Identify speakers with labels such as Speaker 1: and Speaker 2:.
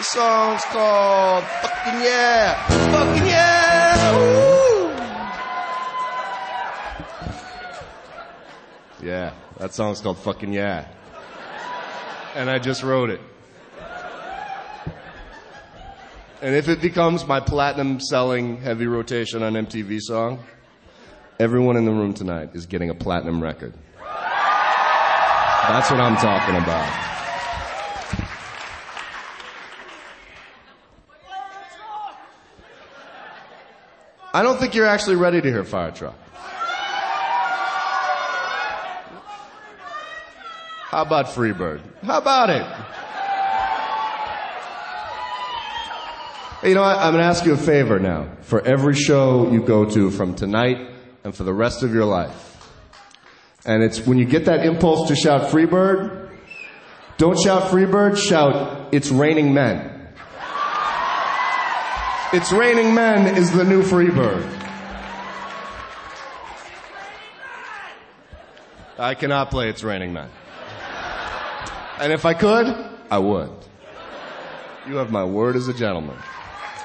Speaker 1: The song's called Fucking Yeah. Fucking Yeah. Woo. Yeah, that song's called Fucking Yeah. And I just wrote it. And if it becomes my platinum selling heavy rotation on MTV song, everyone in the room tonight is getting a platinum record. That's what I'm talking about. I don't think you're actually ready to hear Fire Truck. How about Freebird? How about it? Hey, you know what? I'm going to ask you a favor now. For every show you go to from tonight and for the rest of your life. And it's when you get that impulse to shout Freebird, don't shout Freebird, shout It's Raining Men. It's Raining Men is the new Freebird. I cannot play It's Raining Men. And if I could, I would. You have my word as a gentleman.